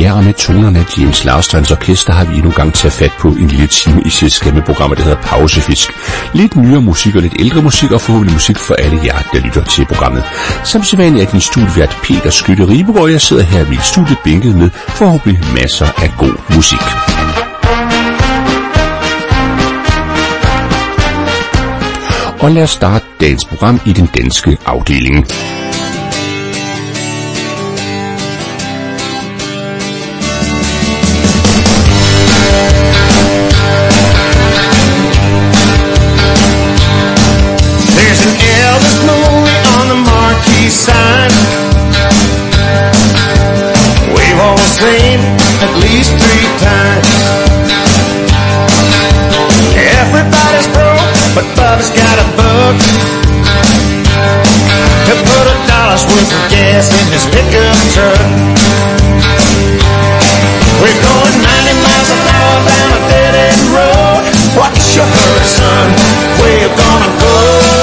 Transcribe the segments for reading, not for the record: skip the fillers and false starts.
Ja, og med tonerne af James Larstrands orkester har vi endnu gang taget fat på en lille time i selskab med programmet, der hedder Pausefisk. Lidt nyere musik og lidt ældre musik, og forhåbentlig musik for alle jer, der lytter til programmet. Som sædvanligt er din studievært Peter Skytte Ribegaard, og jeg sidder her ved studiet bænket med forhåbentlig masser af god musik. Og lad os starte dagens program i den danske afdeling. Sign. We've all seen at least 3 times. Everybody's broke, but Bubba's got a buck to put $1 worth of gas in his pickup truck. We're going 90 miles an hour down a dead-end road. What's your hurry, son? Where you gonna go?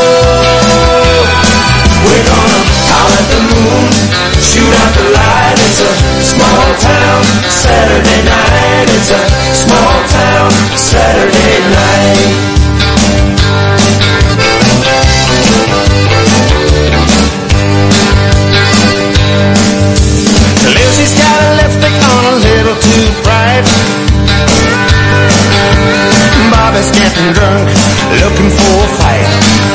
We're gonna howl at the moon, shoot out the light. It's a small town Saturday night. It's a small town Saturday night. Lucy's got a lipstick on a little too bright. Bobby's getting drunk, looking for a fight.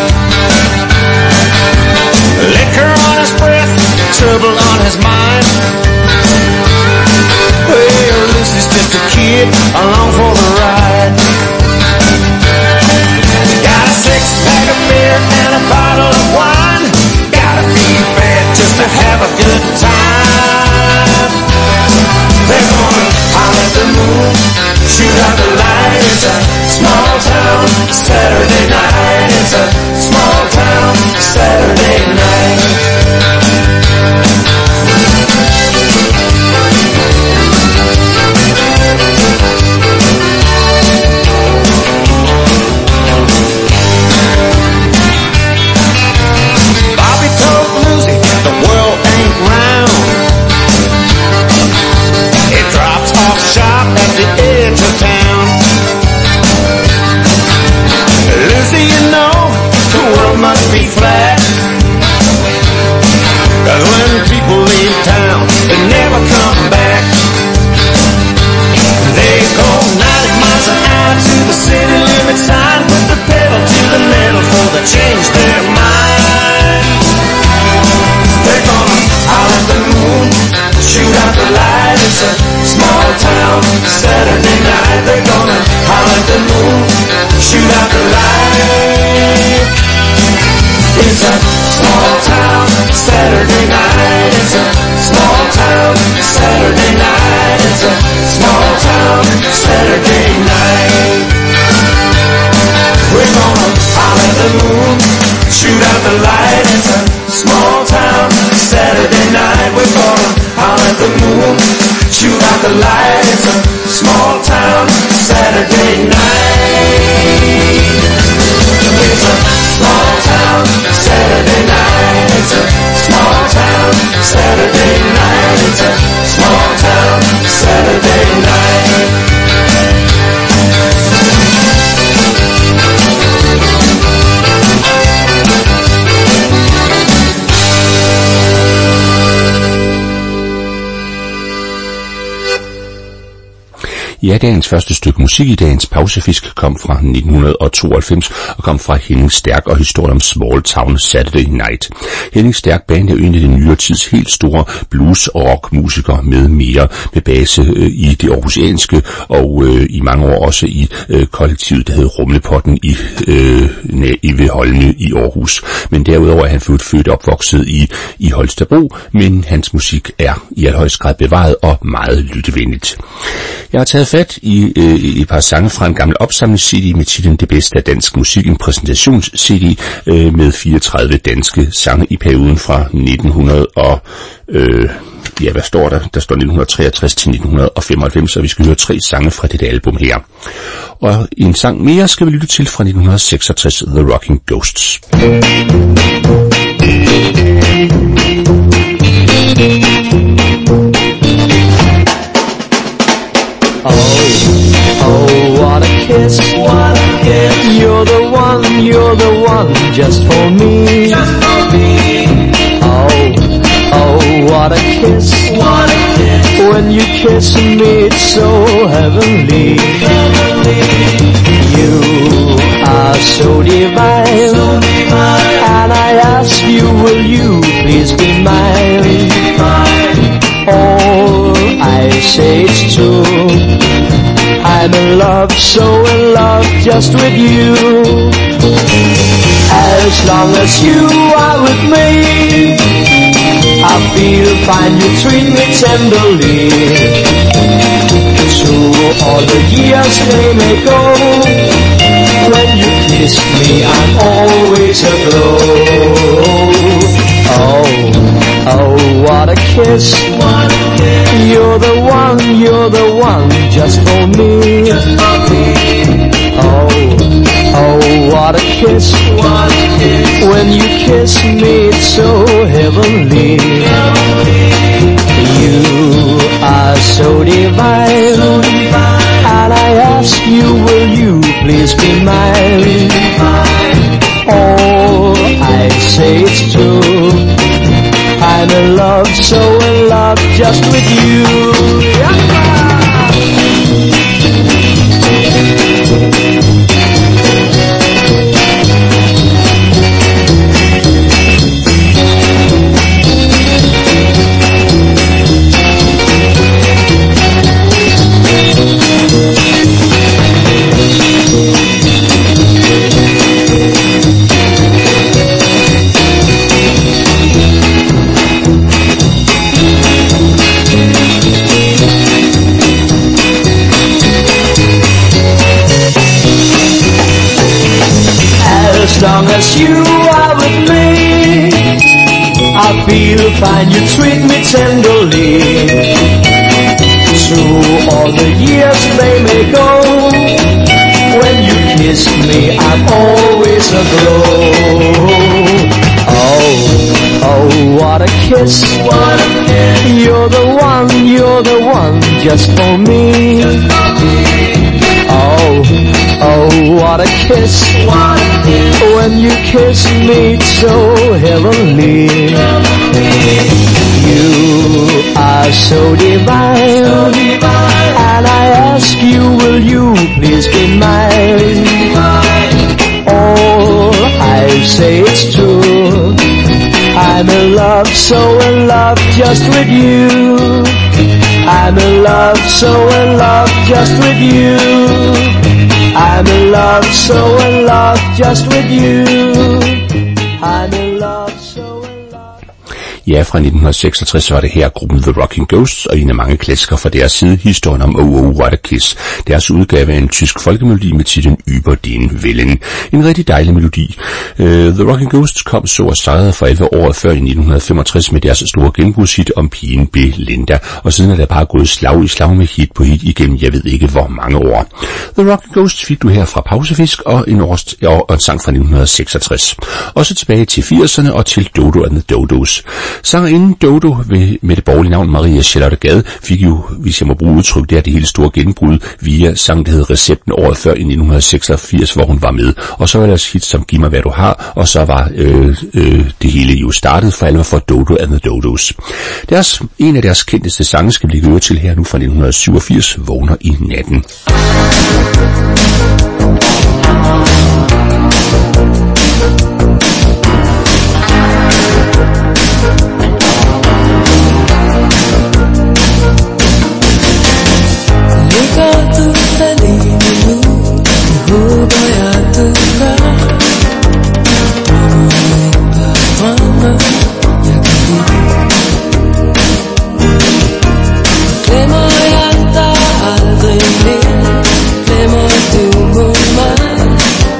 Liquor on his breath, trouble on his mind. Well, Lucy's just a kid, along for the ride. Got a 6-pack of beer and a bottle of wine. Gotta be bad just to have a good time. They're gonna howl at the moon, shoot out the light. It's a small town Saturday night. It's a small town Saturday night. Bobby told Lucy the world ain't round. It drops off sharp at the edge of town. Lucy, you know, the world must be flat. 'Cause when people leave town, they never come back. They go 90 miles an hour to the city limit sign, put the pedal to the metal before they change their mind. They're gonna howl at the moon, shoot out the light. It's a small town Saturday night. They're gonna howl at the moon, shoot out the light. It's a small town Saturday night. It's a small town Saturday night. It's a small town Saturday night. We're gonna howl at the moon, shoot out the light. It's a small town Saturday night. We're gonna howl at the moon, shoot out the light. It's a small town Saturday night. It's a small town Saturday night. It's a small town Saturday night. It's a small town Saturday night. Ja, dagens første stykke musik i dagens Pausefisk kom fra 1992 og kom fra Henning Stærk og historien om Small Town Saturday Night. Henning Stærk band er en af den nyere tids helt store blues- og rockmusikere med mere med base i det aarhusianske og i mange år også i kollektivet, der hed Rumlepotten i ved Holme i Aarhus. Men derudover er han født opvokset i Holstebro, men hans musik er i allerhøjeste grad bevaret og meget lyttevenligt. Jeg har taget fat i et par sange fra en gammel opsamlings-CD med titlen Det bedste af dansk musik, en præsentations-CD med 34 danske sange i perioden fra 1900 og hvad står der? Der står 1963 til 1995, og vi skal høre 3 sange fra dette album her. Og en sang mere skal vi lytte til fra 1966, The Rocking Ghosts. just for me. Just for me. Oh, what a kiss. What a kiss. When you kiss me, it's so heavenly. You are so divine. So divine. And I ask you, will you please be mine? All I say is true. I'm in love, so in love just with you. As long as you are with me, I feel fine, you treat me tenderly. Through all the years they may go, when you kiss me I'm always aglow. Oh, what a kiss. What a kiss. You're the one just for me. Just for me. Oh, what a kiss. What a kiss. When you kiss me, it's so heavenly. You are so divine. So divine. And I ask you, will you please be mine? All I say is true. I'm in love, so in love just with you. As long as you are with me, I feel fine, you treat me tenderly. Through all the years they may go, when you kiss me I'm always aglow. Oh, what a kiss. What a kiss. You're the one just for me. Just for me. Oh, what a kiss. What a kiss. When you kiss me, it's so heavenly. You are so divine. So divine. And I ask you, will you please be mine? All I say is true. I'm in love, so in love just with you. I'm in love, so in love just with you. I'm in love, so in love just with you. I'm in love, so in love. Ja, fra 1966 var det her gruppen The Rocking Ghosts, og en af mange klassikere fra deres side, historien om Oh, What a Kiss. Deres udgave af en tysk folkemelodi med titlen Über den Wellen. En rigtig dejlig melodi. The Rocking Ghosts kom så og sejrede for 11 år før i 1965 med deres store genbrugshit om pigen Belinda, og siden er der bare gået slag i slag med hit på hit igennem jeg ved ikke hvor mange år. The Rocking Ghosts fik du her fra Pausefisk og en sang fra 1966. Og så tilbage til 80'erne og til Dodo and the Dodos. Sangerinden Dodo med det borgerlige navn Maria Charlotte Gade fik jo, hvis jeg må bruge udtryk, det hele store genbrud via sang, der hed Recepten året før i 1986, hvor hun var med. Og så var deres hit som Giv mig hvad du har, og så var det hele jo startet for alvor for Dodo and the Dodos. En af deres kendteste sange skal vi høre til her nu fra 1987, Vågner i natten. Le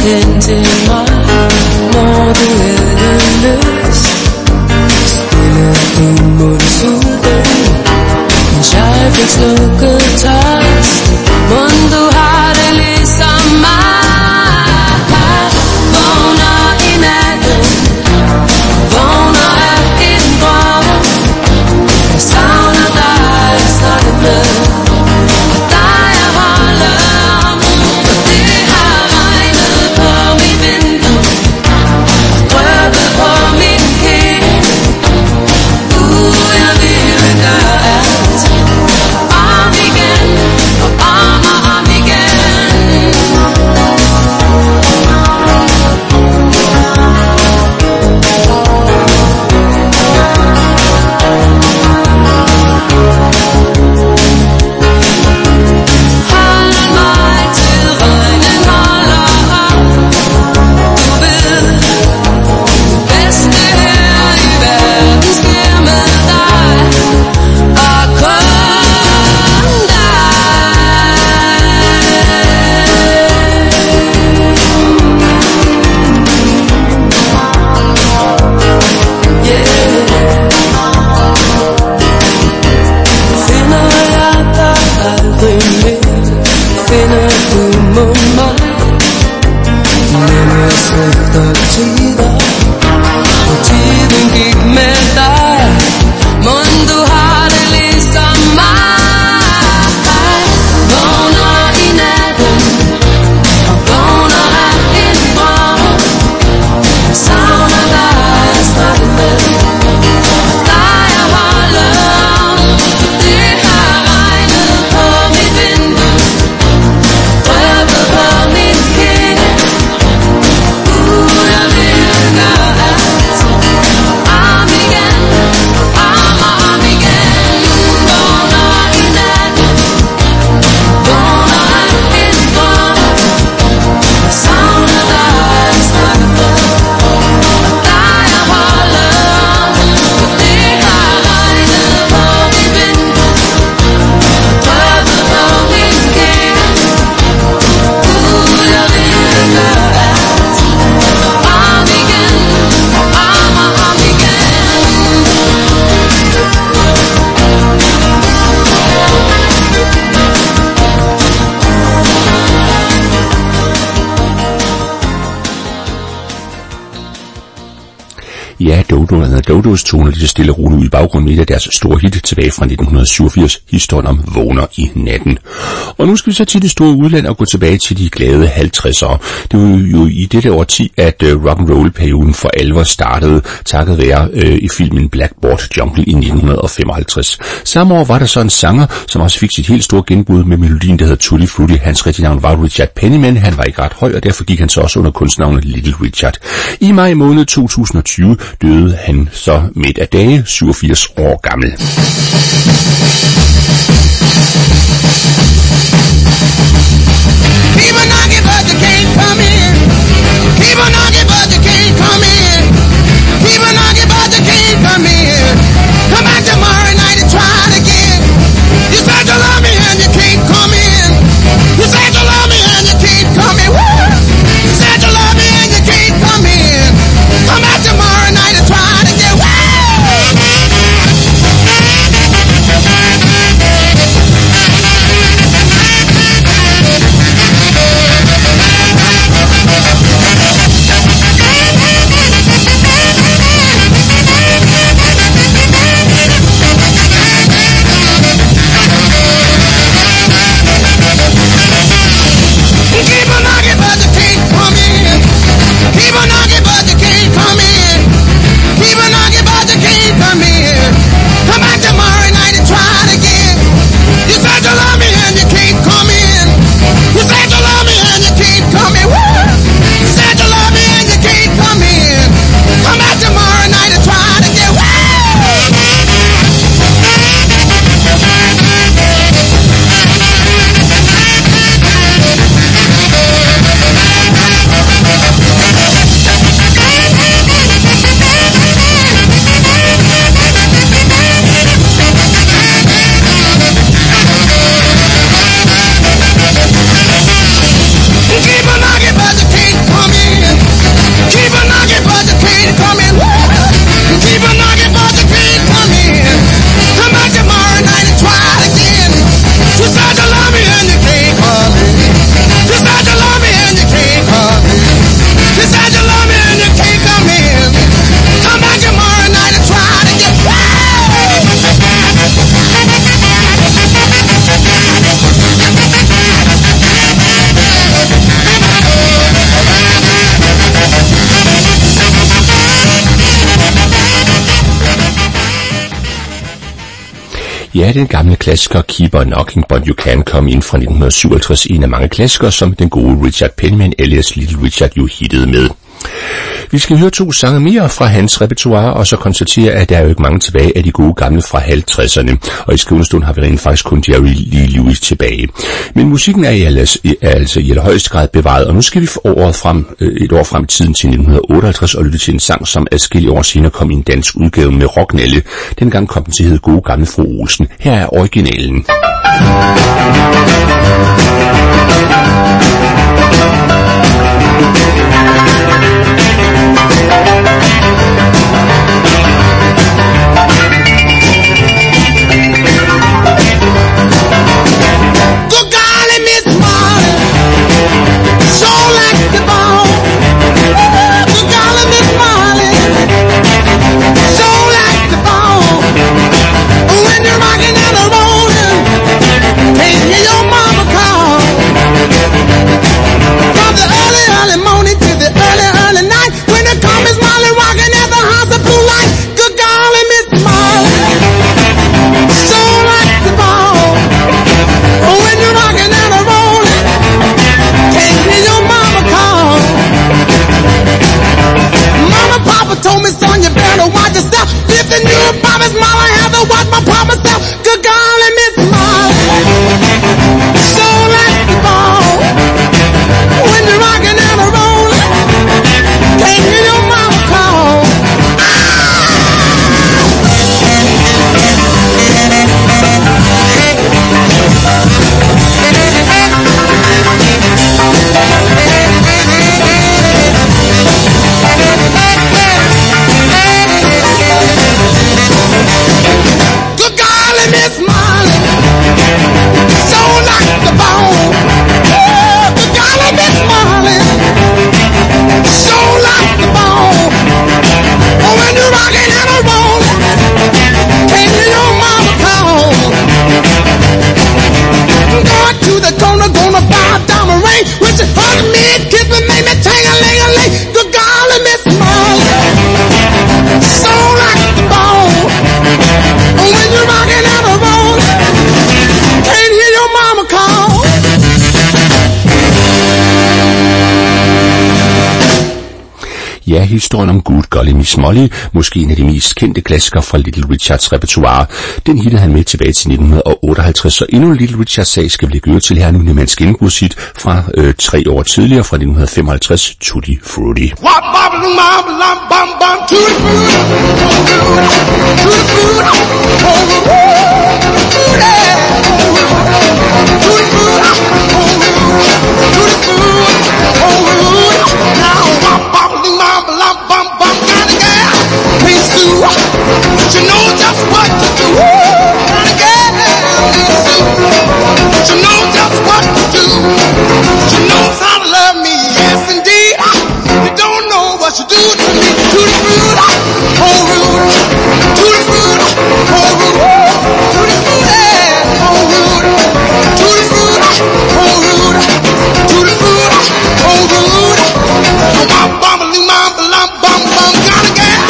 hen til mig, når du er løs. Stille du mundsulten, mens jeg fik slukket tørst. Mon du har det ligesom mig. Vågner i natten, vågner af en drøm. Jeg savner dig, jeg snakker med, og dig jeg holder om. Og det har regnet på mit vindue, røbet på min kind. Jeg ville gøre alt om igen, og om igen. Hold mig til regnen holder op. Du ved, det bedste her i verden sker med dig, og kun dig. Finder jeg dig aldrig mere, finder du mod mig. Længe svigter tider, og tiden gik med dig. Mon du har det ligesom mig. Vågner i natten, og vågner af en drøm. Savner dig, jeg snakker med, og dig jeg holder om. Det har regnet på mit vindue, røbet på min kind. Jeg vil gøre alt om igen, om igen. Vågner i natten, vågner af en drøm. Savner dig, jeg snakker med, og dig jeg holder om. Det har regnet på mit vindue, røbet på min kind. Jeg vil gøre alt om igen, om igen. Ja, Dodo and the Dodos toner lige så stille og roligt ud i baggrunden med et af deres store hit tilbage fra 1987, historien om vågner i natten. Og nu skal vi så til det store udland og gå tilbage til de glade 50'ere. Det var jo i dette årti, at rock'n'roll-perioden for alvor startede, takket være i filmen Blackboard Jungle i 1955. Samme år var der så en sanger, som også fik sit helt store genbrud med melodien, der hedder Tutti Frutti. Hans rigtige navn var Richard Penniman. Han var ikke ret høj, og derfor gik han så også under kunstnavnet Little Richard. I maj måned 2020 døde han så midt af dage, 87 år gammel. People knocking but they can't come in. People knocking but they can't come in. People knocking but they can't come in. Come back tomorrow night and try it again. You said you love me and you can't come in. You said you love me and you can't come in. Woo! You said you love me and you can't come in. Come back tomorrow night and try it again. Woo! Ja, den gamle klassiker Keep on Knocking But You Can Come In fra 1957, en af mange klassikere, som den gode Richard Penman alias Little Richard jo hittede med. Vi skal høre 2 sange mere fra hans repertoire, og så konstatere, at der er jo ikke mange tilbage af de gode gamle fra 50'erne, og i skrivende stund har vi rent faktisk kun Jerry Lee Lewis tilbage. Men musikken er altså i allerhøjeste grad bevaret, og nu skal vi et år frem i tiden til 1958 og lytte til en sang, som adskillige år senere kom i en dansk udgave med Rocknalle. Dengang kom den til at hedde Gode Gamle Fru Olsen. Her er originalen. Ja, historien om Good Golly Miss Molly, måske en af de mest kendte klassikere fra Little Richards repertoire. Den hittede han med tilbage til 1958, så endnu en Little Richards sag skal vi lægge øre til her nu, med hans gennembrudshit fra 3 år tidligere, fra 1955, Tutti Frutti. But you know just what to do, but you know just what to do. She knows how to love me, yes indeed. You don't know what you do to me. Tutti frutti, oh rude. Tutti frutti, oh rude. Tutti frutti, oh rude. Tutti frutti, oh rude. Tutti frutti, oh rude. Bum bum bum bum bum, got a gal.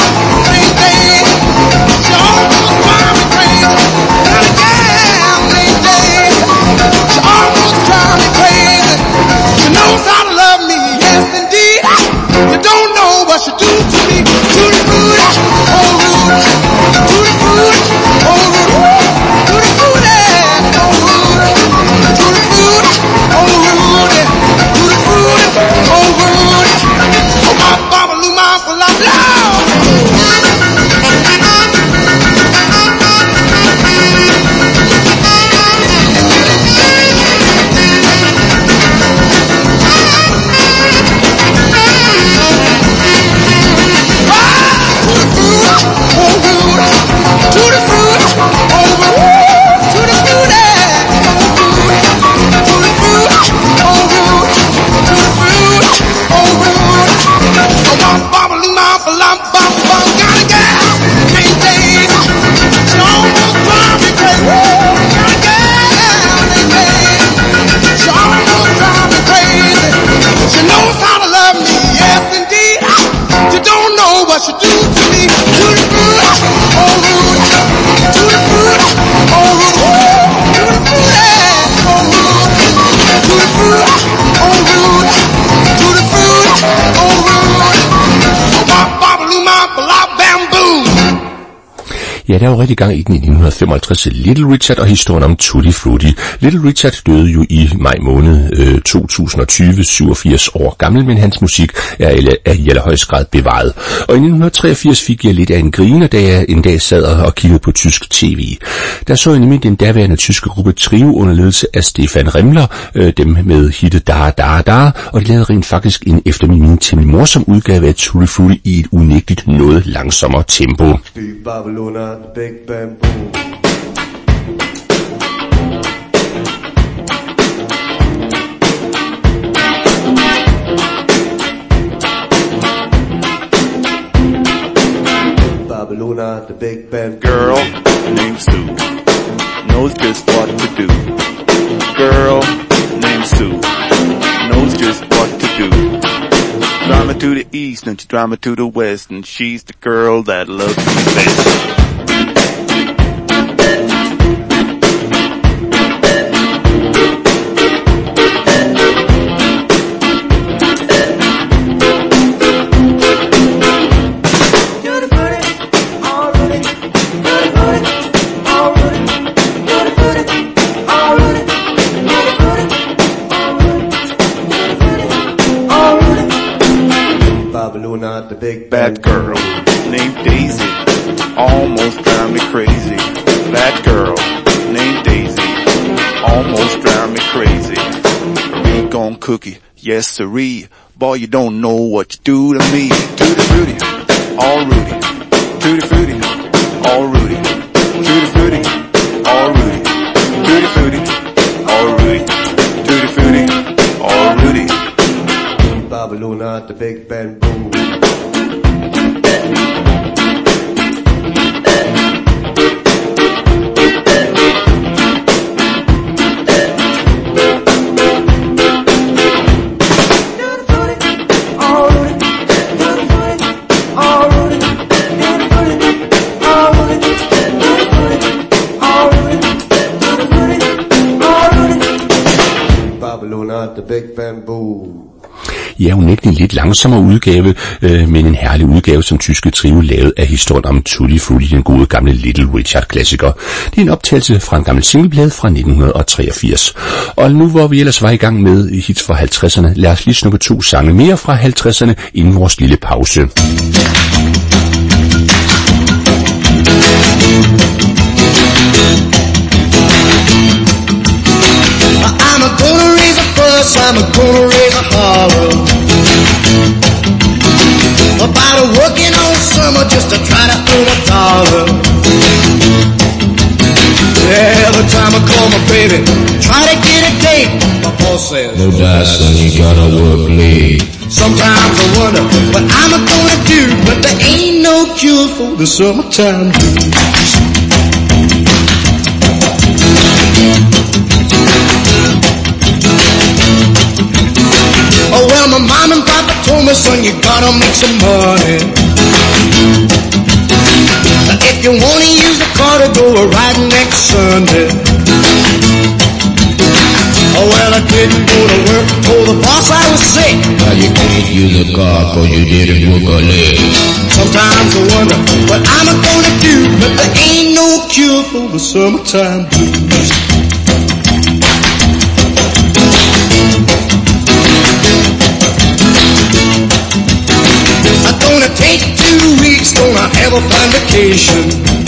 What you do to me, tutti frutti, oh rude, tutti frutti, oh rude, tutti frutti, oh rude, tutti frutti, oh rude, tutti frutti, oh rude, oh my mama, what you do to me, tutti frutti, oh rude, tutti frutti, oh rude. Ja, der var rigtig gang i den i 1955, Little Richard og historien om Tutti Frutti. Little Richard døde jo i maj måned 2020, 87 år gammel, men hans musik er i allerhøjst grad bevaret. Og i 1983 fik jeg lidt af en griner, da jeg en dag sad og kiggede på tysk tv. Der så jeg nemlig den daværende tyske gruppe Trio under ledelse af Stefan Remmler, dem med hittet Da Da Da, og de lavede rent faktisk en efter min mening temmelig morsom udgave af Tutti Frutti i et unægteligt noget langsommere tempo. Babylona, Big Bamboo. Babylona, the big band girl named Sue knows just what to do. Girl named Sue knows just what to do. Drive me to the east and she drive me to the west, and she's the girl that loves me best. Not the big bad girl named Daisy almost drive me crazy. Bad girl named Daisy almost drive me crazy. Big on cookie, yes siree. Boy, you don't know what you do to me. Tutti frutti, all Rudy. Tutti frutti, all Rudy. Tutti frutti, all Rudy. Tutti frutti, all Rudy. Tutti frutti, all Rudy. Babylona, the big bamboo. The big bamboo. Ja, unægteligt lidt langsommere udgave, men en herlig udgave, som tyske Trio lavede af historien om Tutti Frutti, den gode gamle Little Richard-klassiker. Det er en optagelse fra en gammel singleplade fra 1983. Og nu hvor vi ellers var i gang med hits fra 50'erne, lad os lige snuppe 2 sange mere fra 50'erne inden vores lille pause. I'm gonna raise a holler about a working all summer just to try to earn a dollar. Every time I call my baby, try to get a date, my boss says, no die son, you gotta work late. Sometimes I wonder what I'm gonna do, but there ain't no cure for the summertime blues. Oh well, my mom and papa told me, son, you gotta make some money. If you wanna use the car to go a riding next Sunday. Oh well, I couldn't go to work, told the boss I was sick. Now you can't use the car cause you didn't work a leg. Sometimes I wonder what I'm gonna do, but there ain't no cure for the summertime blues. I'm gonna take 2 weeks, gonna have a fun vacation.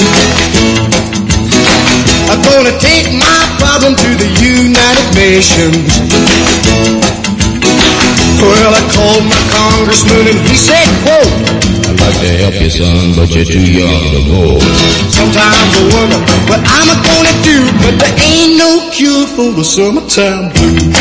I'm gonna take my problem to the United Nations. Well, I called my congressman and he said, quote, I'd like to help you, son, but you're too young to go. Sometimes I wonder what I'm gonna do, but there ain't no cure for the summertime blues.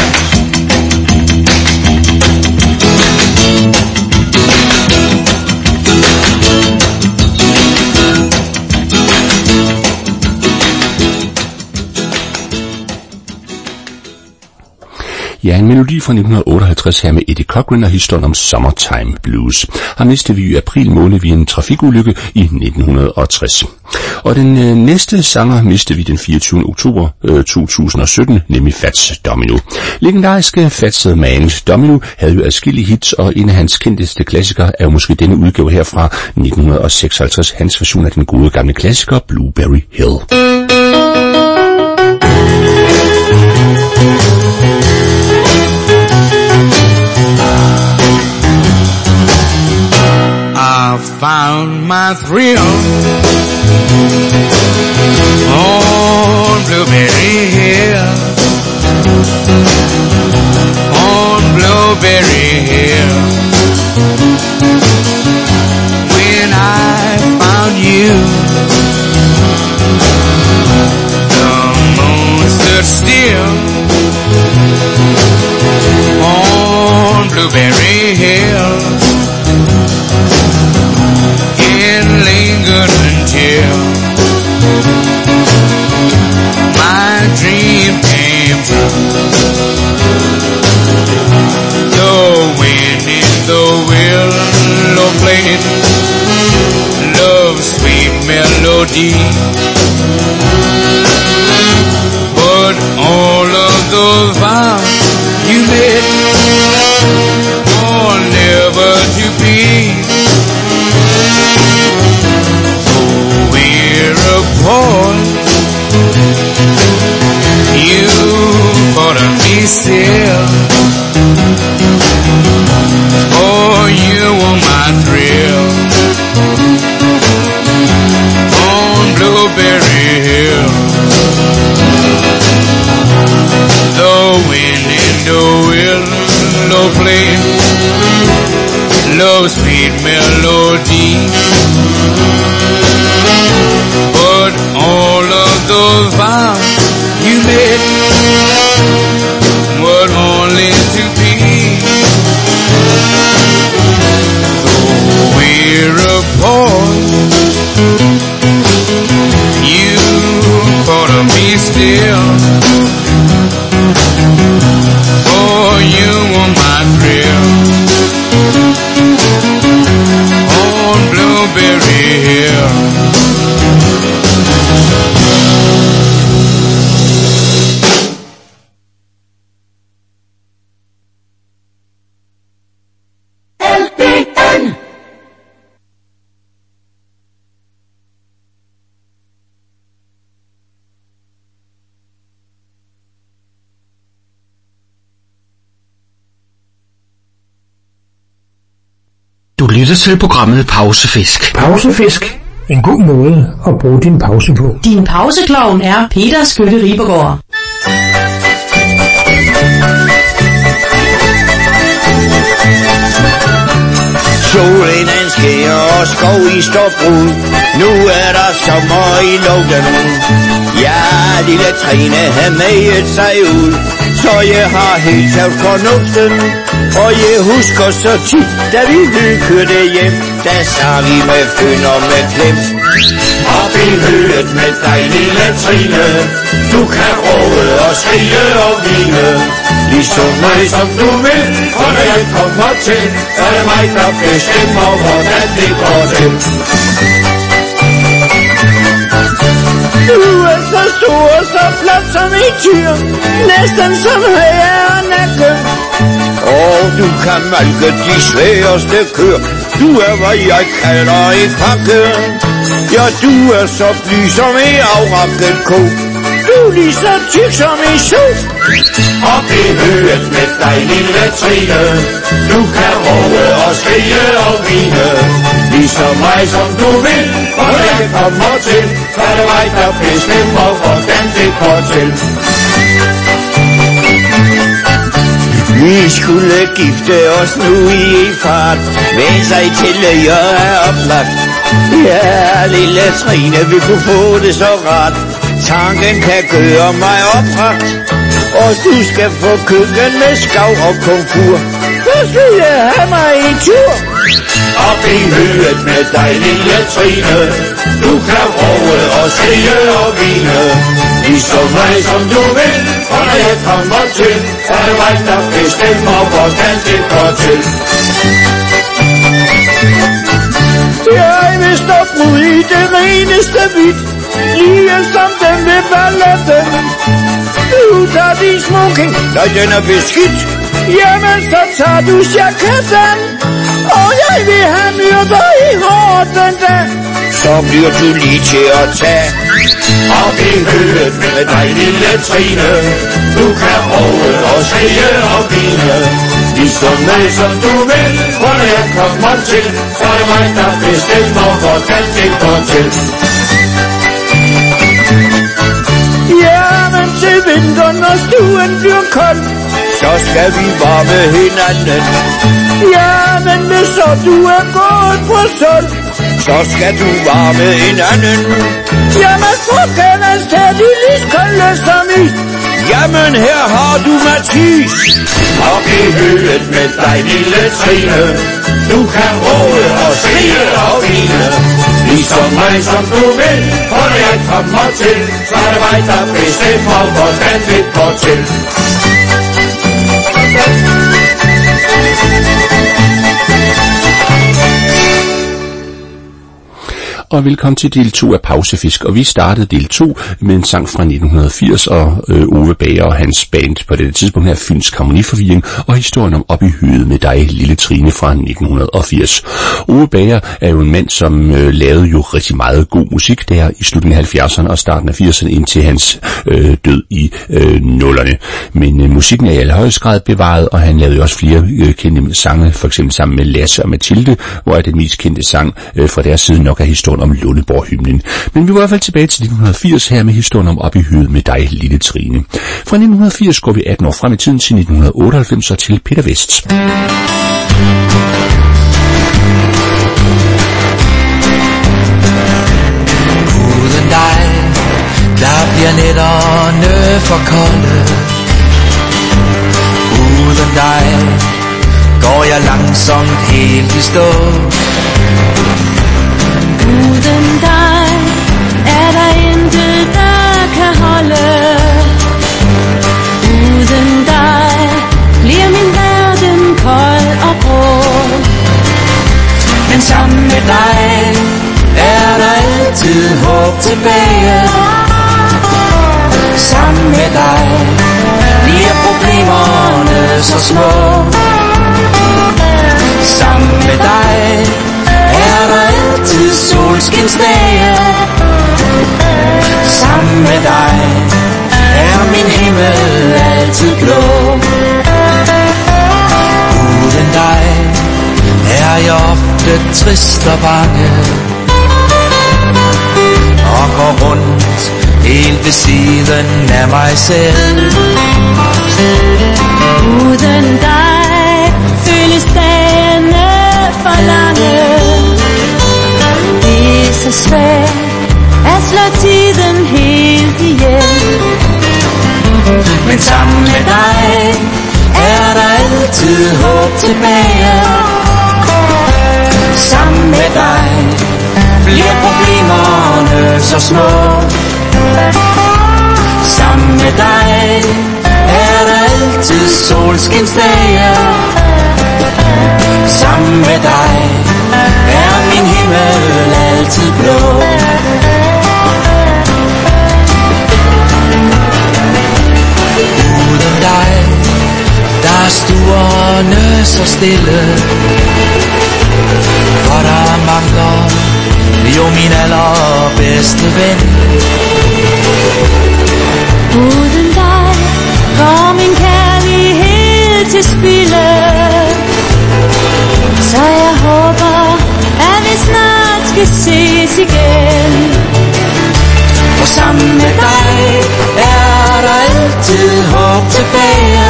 Ja, en melodi fra 1958 her med Eddie Cochran og historien om Summertime Blues. Ham mistede vi i april måned ved en trafikulykke i 1960. Og den næste sanger mistede vi den 24. oktober 2017, nemlig Fats Domino. Legendariske Fats Man Domino havde jo adskillige hits, og en af hans kendteste klassikere er jo måske denne udgave her fra 1956, hans version af den gode gamle klassiker Blueberry Hill. I found my thrill on Blueberry Hill, on Blueberry Hill. When I found you, the moon stood still on Blueberry Hill. Lingered until my dream came true. The wind in the willow played love's sweet melody, but all of the vows you made are never to be. Apart, you thought of me still. Oh, you were my thrill on Blueberry Hill. The wind in the willow played love's sweet melody, but all of the vows you made were only to be. Though we're apart, you thought of me still. Oh, you were my thrill on Blueberry Hill. Du lytter til programmet Pausefisk. Pausefisk. En god måde at bruge din pause på. Din pauseklovn er Peter Skytte Ribergaard. Solen den skærer og skov i står brud. Nu er der sommer i luften. Ja, lille Trine har medet sig ud, så jeg har helt taget fornuften. Og jeg husker så tit, da vi kørte hjem, der sang vi med føn og med klem. Op i høet med dig, lille Trine, du kan råbe og skrige og vine, ligesom mig som du vil, for når jeg kommer til, så er det mig, der bestemmer, hvordan det går til. Du er så stor og så flot som et tyr, næsten som høje og nakke. Og du kan malke de sværeste køer, du er hvad jeg kalder en pakke. Ja, du er så bly som en afrakket ko, du er lige så tyk som en suf. Op i høet med dig, lille Trine, du kan råbe og skrige og vine, ligesom mig som du vil, og når jeg kommer til, så er det mig, der bestemmer, hvordan det går til. Vi skulle gifte os nu i fart, men sig til jeg er oplagt. Ja, lille Trine, vi kunne få det så rart, tanken kan gøre mig opragt. Og du skal få køkken med skav og komfur, så skal jeg have mig en tur. Op i høet med dig, lille Trine, du kan råbe og skrige og vine, Ligesom mig som du vil, for når jeg kommer til, så er det mig, der bestemmer, hvordan det går til. Jeg vil stoppe ud i det reneste hvidt, lige som den ved balletten. Du tager din smoking, når den er beskidt. Jamen så tager du jacketten, og jeg vil have myrder i håret den dag. Så bliver du lige til at tage op i høet med dig, lille Trine. Du kan råbe og skrige og grine, ligesom mig som du vil, for når jeg kommer til, så er det mig, der bestemmer, hvordan det går til. Jamen til vinteren, når stuen bliver kold, så skal vi varme hinanden. Jamen hvis så du er gået på sol, så skal du varme hinanden. Jamen for kan tage de lidt kolde som is. Jamen her har du Mathis. Op i høet med dig, lille Trine. Du kan råbe og skrige og grine, ligesom mig som du vil, for når jeg kommer til, så er det mig, der bestemmer, hvordan det går til. Og velkommen til del 2 af Pausefisk, og vi startede del 2 med en sang fra 1980, og Ove Bager og hans band på dette tidspunkt her, Fynsk Harmoniforvirring, og historien om Op i høet med dig, lille Trine fra 1980. Ove Bager er jo en mand, som lavede jo rigtig meget god musik der i slutningen af 70'erne og starten af 80'erne indtil hans død i 0'erne. Men musikken er i allerhøjeste grad bevaret, og han lavede jo også flere kendte sange, for eksempel sammen med Lasse og Mathilde, hvor den mest kendte sang fra deres side nok er historien om Lundeborg-hymnen. Men vi var i hvert fald tilbage til 1980 her med historien om Op i høet med dig, lille Trine. Fra 1980 går vi 18 år frem i tiden til 1998 og til Peter Vest. Uden dig, der bliver nætterne for kolde. Uden dig, går jeg langsomt helt i stå. Uden dig er der intet, der kan holde. Uden dig bliver min verden kold og grå. Men sammen med dig er der altid håb tilbage. Sammen med dig bliver problemerne så små. Sammen med dig er der altid solskinsdage. Sammen med dig er min himmel altid blå. Uden dig er jeg ofte trist og bange, og går rundt helt ved siden af mig selv. Uden dig føles dagene for lange. Det er så svært at slå tiden helt ihjel. Men sammen med dig er der altid håb tilbage. Sammen med dig bliver problemerne så små. Sammen med dig er der altid solskinsdage. Sammen med dig er min himmel altid blå. Uden dig, der er stuerne så stille, for der mangler jo min allerbedste ven. Uden dig går min kærlighed til spilde, så jeg håber, at vi snart skal ses igen. For sammen med dig er der altid håb tilbage.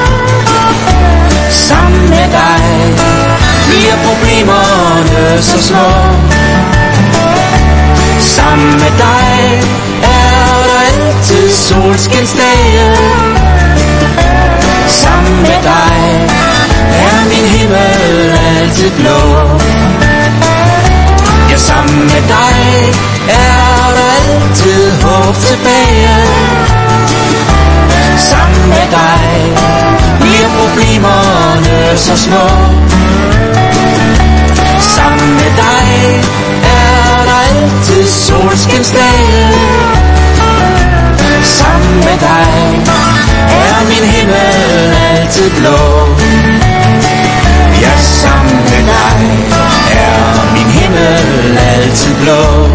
Sammen med dig bliver problemerne så små. Sammen med dig er der altid solskinsdage. Sammen med dig er min himmel altid blå. Ja, sammen med dig er der altid håb tilbage. dig bliver problemerne så små. Sammen med dig er der altid solskinsdage. Sammen med dig er min himmel altid blå. Ja, sammen med dig er min himmel altid blå.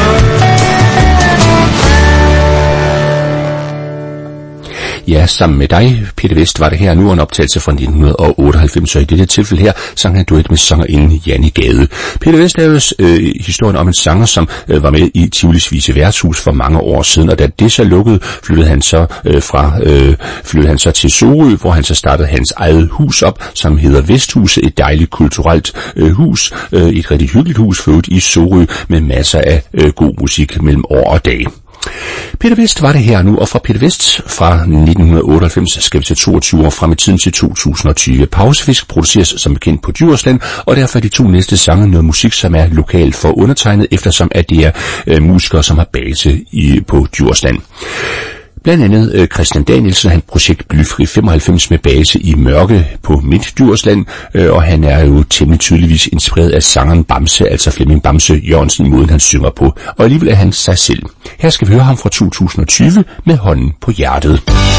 Ja, sammen med dig, Peter Vest, var det her nu en optagelse fra 1998, og i dette tilfælde her sang han duet med sangerinden Janni Gade. Peter Vest er jo historien om en sanger, som var med i Tivolis Vise Værtshus for mange år siden, og da det så lukkede, flyttede han så til Sorø, hvor han så startede hans eget hus op, som hedder Vesthuset, et dejligt kulturelt hus, et rigtig hyggeligt hus født i Sorø med masser af god musik mellem år og dag. Peter Vest var det her nu, og fra Peter Vest fra 1998 skal vi til 22 år frem i tiden til 2020. Pausefisk produceres som bekendt på Djursland, og derfor er de to næste sange noget musik, som er lokalt for undertegnet, eftersom at det er musikere, som har base på Djursland. Blandt andet Christian Danielsen, han projekt Blyfri 95 med base i Mørke på Midt-Djursland, og han er jo temmelig tydeligvis inspireret af sangeren Bamse, altså Flemming Bamse Jørgensen, måden han synger på, og alligevel er han sig selv. Her skal vi høre ham fra 2020 med Hånden på hjertet.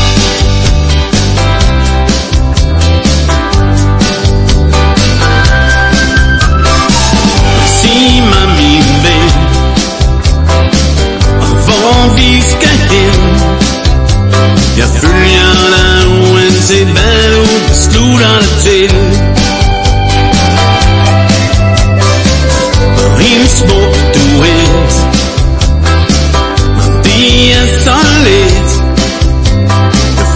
Sig mig, min ven, hvor vi skal hen. Jeg følger dig uanset hvad du beslutter dig til. Og en smuk duet, det er så let. Jeg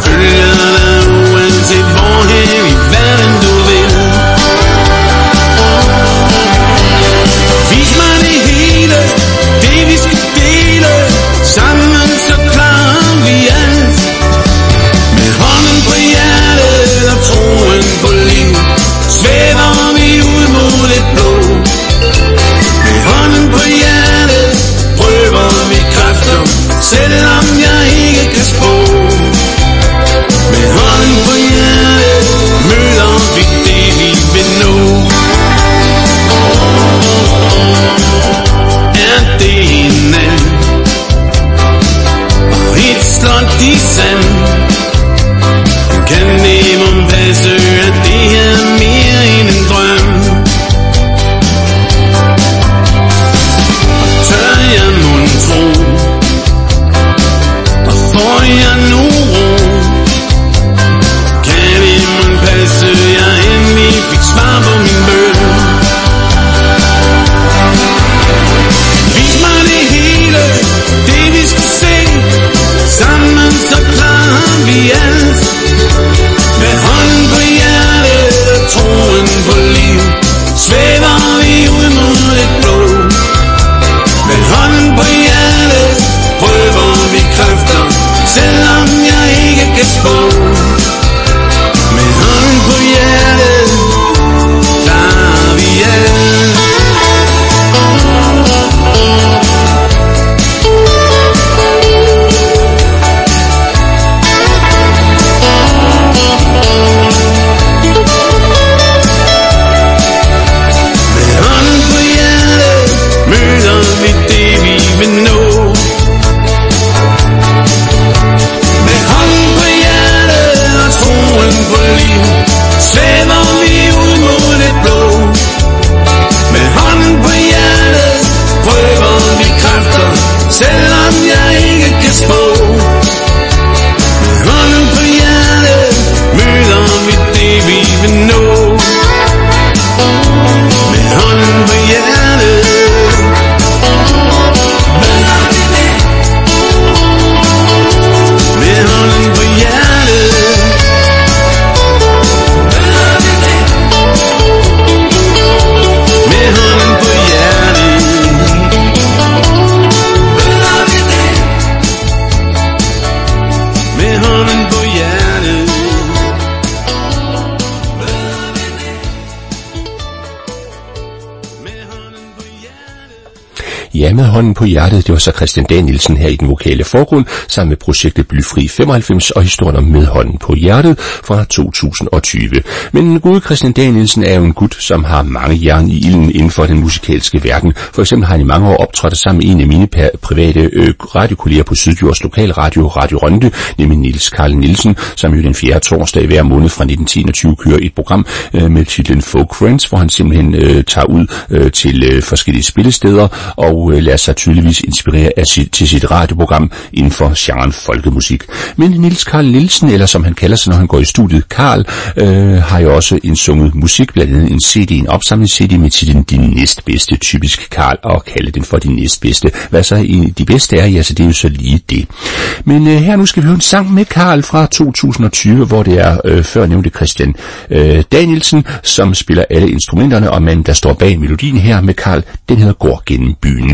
Ja, med hånden på hjertet, det var så Christian Danielsen her i den vokale forgrund, sammen med projektet Blyfri 95 og historien om Med hånden på hjertet fra 2020. Men gode Christian Danielsen er jo en gut, som har mange jern i ilden inden for den musikalske verden. For eksempel har han i mange år optrådt sammen med en af mine private radiokolleger på Sydjords Lokalradio, Radio Rønde, nemlig Niels Carl Nielsen, som jo den 4. torsdag hver måned fra 1921 kører et program med titlen Folk Friends, hvor han simpelthen tager ud til forskellige spillesteder og lader sig tydeligvis inspirere til sit radioprogram inden for genren folkemusik. Men Niels Carl Nielsen, eller som han kalder sig, når han går i studiet, Carl, har jo også indsunget musik, blandt andet en CD, en opsamlings-CD med titlen De næstbedste, typisk Carl, og kalde den for De næstbedste. Hvad så de bedste er, ja, så det er jo så lige det. Men her nu skal vi høre en sang med Carl fra 2020, hvor det er før nævnte Christian Danielsen, som spiller alle instrumenterne, og manden, der står bag melodien her med Carl, den hedder Går gennem byen.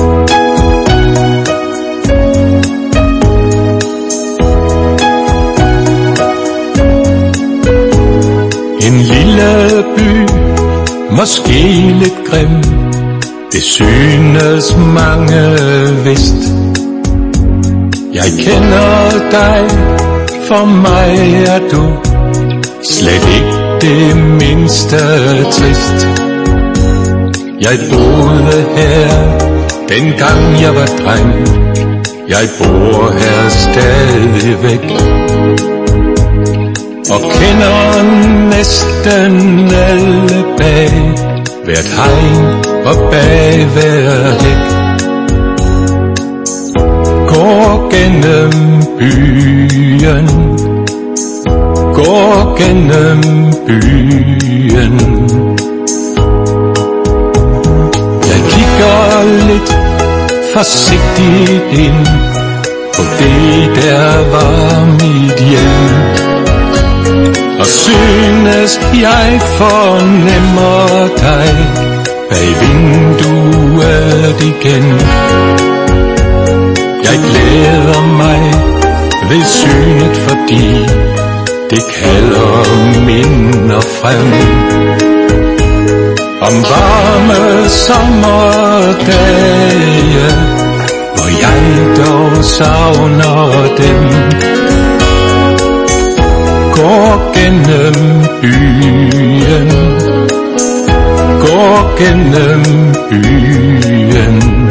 En lille by, måske lidt grim, det synes mange vist. Jeg kender dig, for mig er du slet ikke det mindste trist. Jeg boede her, dengang jeg var dreng. Jeg bor her stadigvæk og kender næsten alle bag hvert hegn og bag hver hæk. Går gennem byen, går gennem byen. Jeg kigger lidt forsigtigt ind på det, der var mit hjem, og synes jeg fornemmer dig bag vinduet igen. Jeg glæder mig ved synet, fordi det kalder minder frem om varme sommerdage, hvor jeg dog savner dem. Går gennem byen, går gennem byen.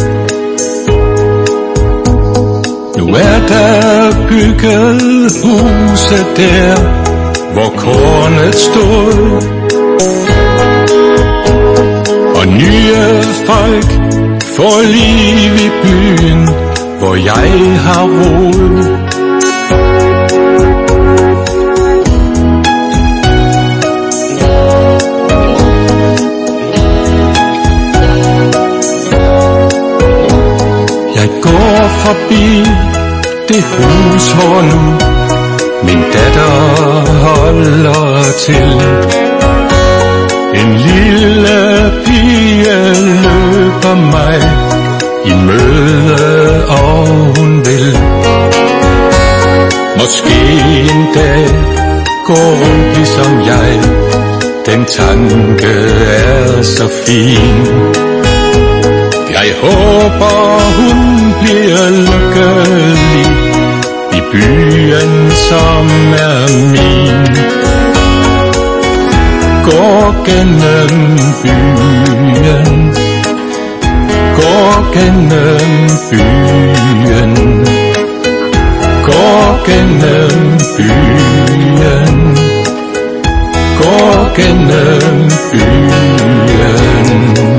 Nu er der bygget huse der, hvor kornet stod, og nye folk får liv i byen, hvor jeg har roet. Jeg går forbi det hus, hvor nu min datter holder til. En lille pige løber mig i møde, og hun vil måske en dag gå rundt ligesom jeg. Den tanke er så fin. Jeg håber hun bliver lykkelig i byen, som er min. Går gennem byen, går gennem byen, går gennem byen, går gennem byen.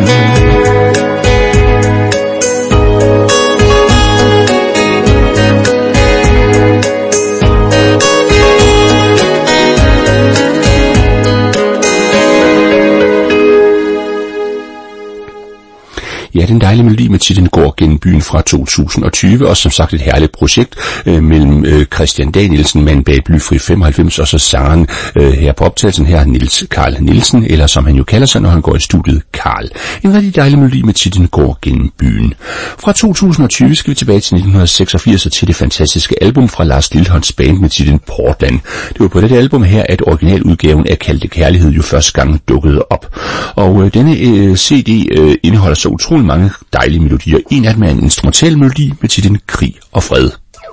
Ja, den dejlige melodi med titlen Går gennem byen fra 2020, og som sagt et herligt projekt mellem Christian Danielsen, mand bag Blyfri 95, og så sangeren her på optagelsen her, Niels Carl Nielsen, eller som han jo kalder sig, når han går i studiet, Carl. En rigtig dejlig melodi med titlen Går gennem byen. Fra 2020 skal vi tilbage til 1986 og til det fantastiske album fra Lars Lilholts band med titlen Portland. Det var på dette album her, at originaludgaven af Kaldte Kærlighed jo første gang dukkede op. Og denne CD indeholder så utrolig mange dejlige melodier. En af dem er en instrumental melodi med titlen Krig og Fred.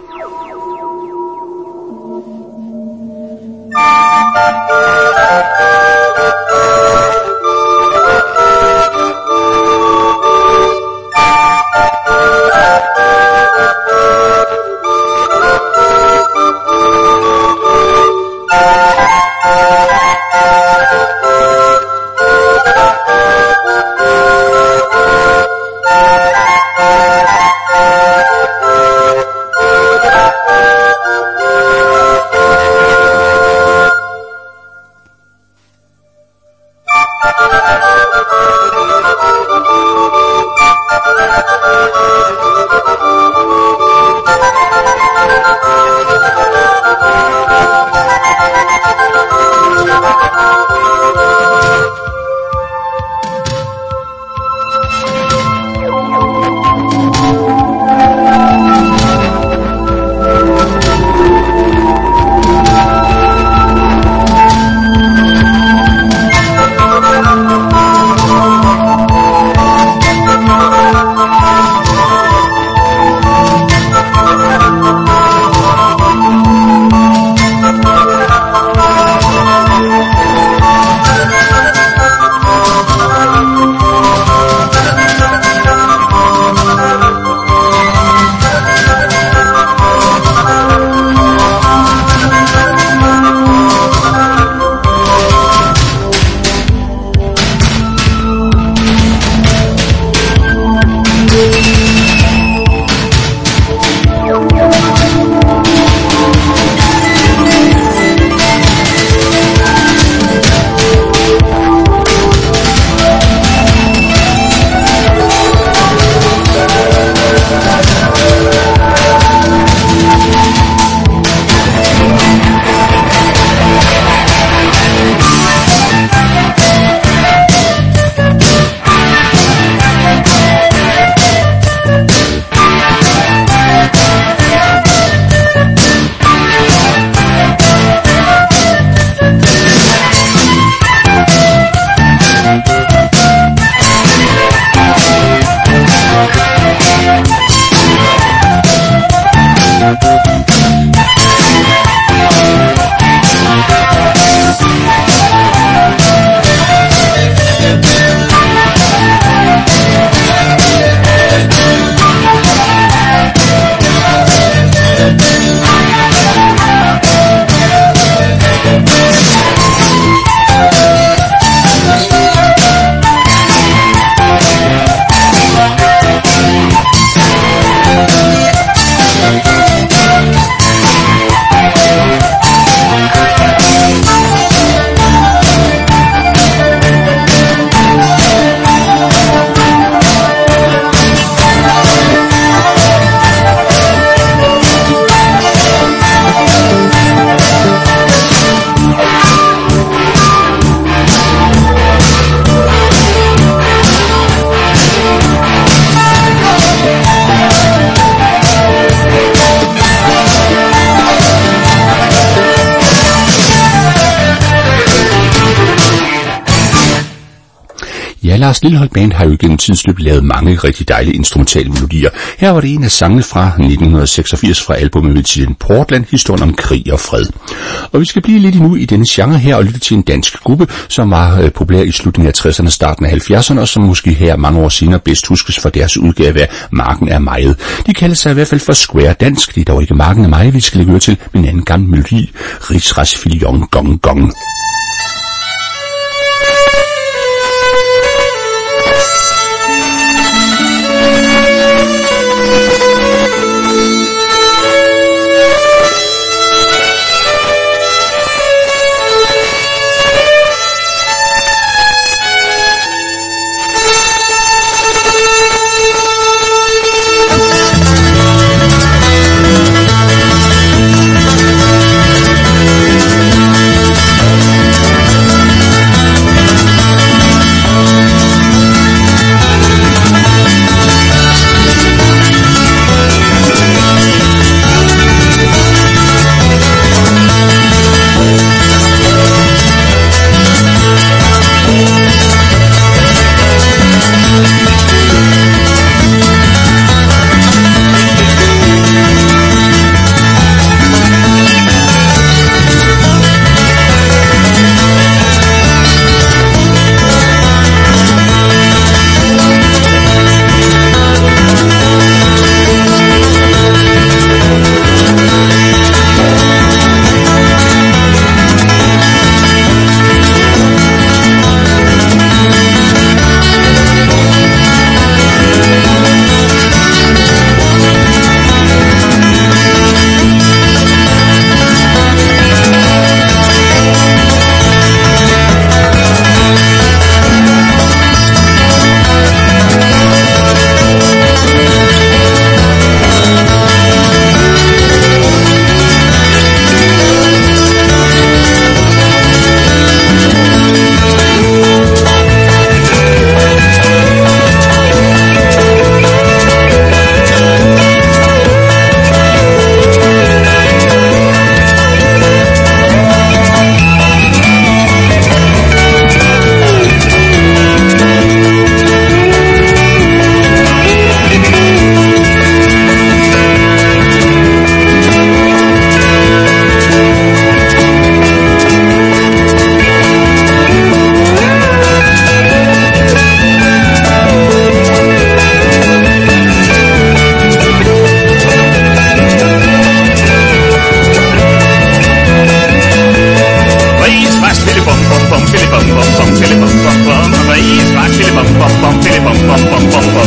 Ja, Lars Lilholt Band har jo gennem tidsløb lavet mange rigtig dejlige instrumentale melodier. Her var det en af sangene fra 1986 fra albumet med titlen Portland, historien om krig og fred. Og vi skal blive lidt endnu i denne genre her og lytte til en dansk gruppe, som var populær i slutningen af 60'erne og starten af 70'erne, og som måske her mange år senere bedst huskes for deres udgave af Marken er Mejet. De kalder sig i hvert fald for Square Dansk. Det er dog ikke Marken er Mejet, vi skal lægge til, men en anden gammel melodi, Rigsrasfilion Gong Gong.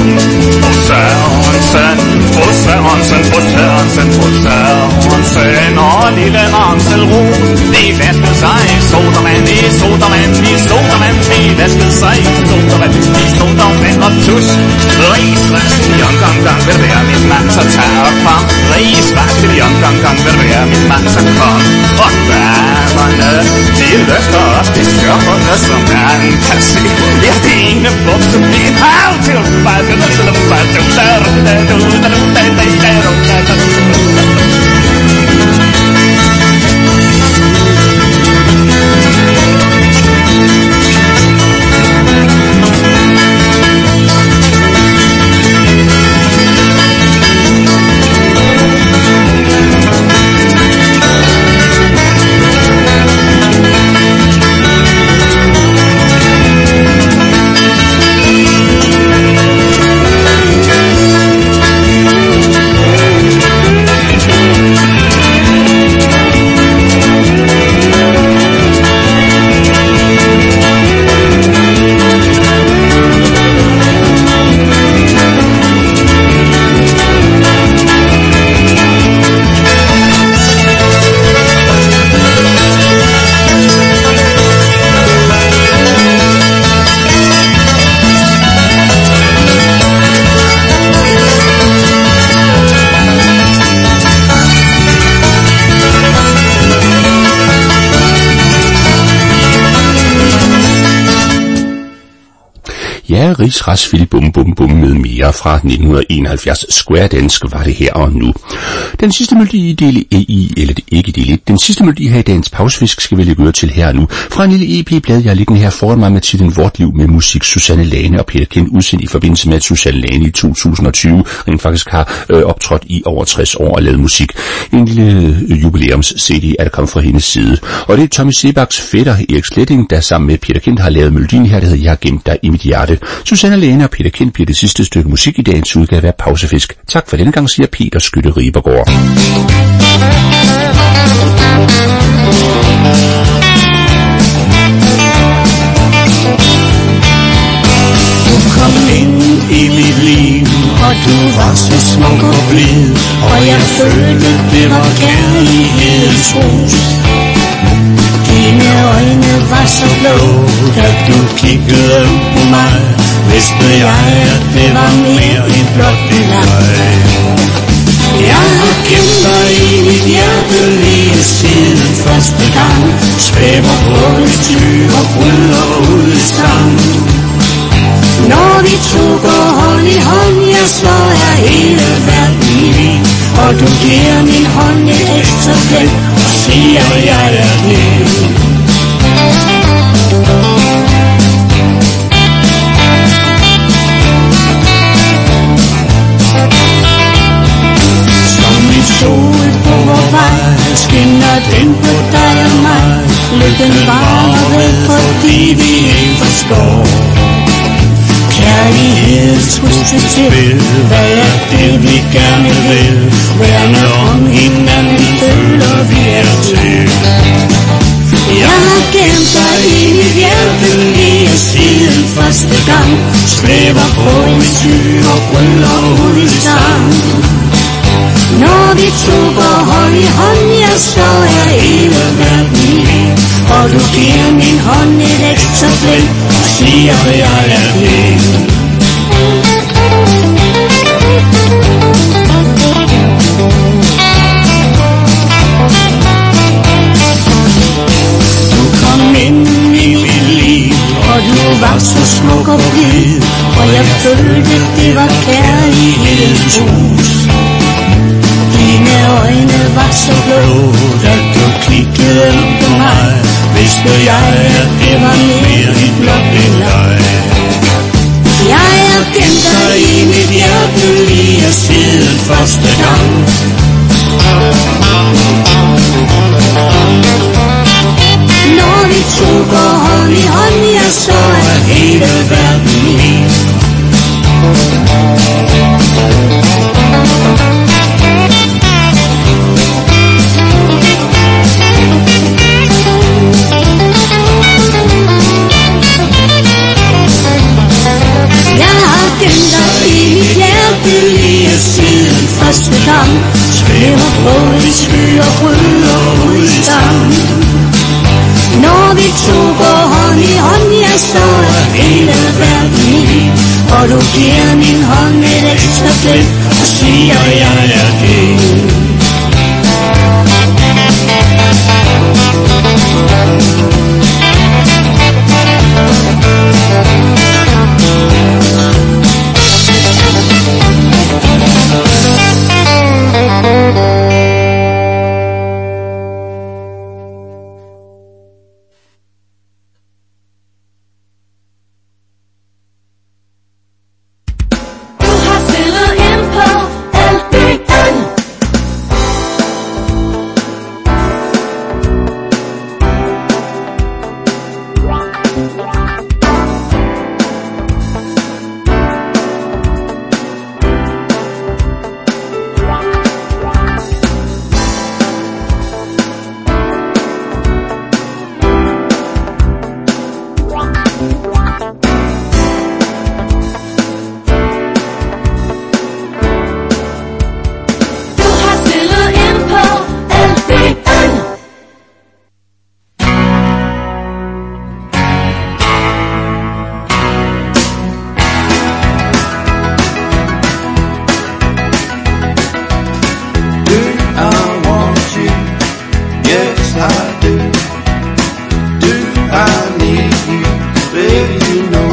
Og lille Ransel Ro, de vaskede sig, sodavand, de sodavand, de sodavand, de vaskede sig, sodavand, de sodavand og tus. Rigsvask til gang vil være min mand, så tag og kom. Rigsvask til gang vil være min mand, så kom. Og damerne, de løfter op de skørperne, som man kan se. Ja, det ene bukse bliver en hav til at falde. Ja, Rigsras Fili Bum Bum Bum med mere fra 1971. Square Dansk var det her og nu. Den sidste melodi den sidste melodi her i dagens pausefisk skal vi lægge øre til her og nu. Fra en lille EP-blad, jeg liggende her foran mig med titlen Vort Liv med musik. Susanne Lane og Peter Kind udsendt i forbindelse med, at Susanne Lane i 2020 rent faktisk har optrådt i over 60 år og lavet musik. En lille jubilæums-CD er der kommet fra hendes side. Og det er Tommy Sebaks fætter Erik Sletting, der sammen med Peter Kind har lavet melodien her, der hedder Jeg har gemt dig i mit hjerte. Susanne Lane og Peter Kind bliver det sidste stykke musik i dagens udgave af Pausefisk. Tak for denne gang, siger Peter Skytte Ribergaard. Du kom ind i mit liv, og du var så smuk og blid, og jeg følte, det var kærlighedens rus. Dine øjne var så blå, da du kiggede på mig, vidste jeg, at det var mere end blot en leg. Jeg har gemt dig i mit hjerte lige siden første gang, svæver på et skyer og bryder ud i sang. Når vi to går hånd i hånd, jeg slår jeg hele verden i, og du giver min hånd et ekstra klem og siger, jeg er din. Sol på vor vej, skinner den på dig og mig. Lykken varer ved, fordi vi ikke forstår. Kærlighedens puslespil, hvad er det vi gerne vil? Værne om hinanden, føler vi er til. Jeg har gemt dig i mit hjerte lige siden første gang. Svæver på en sky og bryder ud i sang. Når vi to går hånd i hånd, jeg slår jeg hele verden i, og du giver min hånd et ekstra blik og siger, jeg er din. Du kom ind i mit liv, og du var så smuk og blid, og jeg følte, det var kærlighedens hus. Dine øjne var så blå, da du kiggede på mig, vidste jeg, at det var mere end blot en leg. Jeg har gemt dig i mit hjerte lige siden første gang. Når vi to går hånd i hånd, jeg så er hele verden i. sang, svæver på de skyer, ryger ud i stang. Når vi to går hånd i hånd, ja, så er hele verden min. Og du giver min hånd et ekstra klip og siger, jeg er din.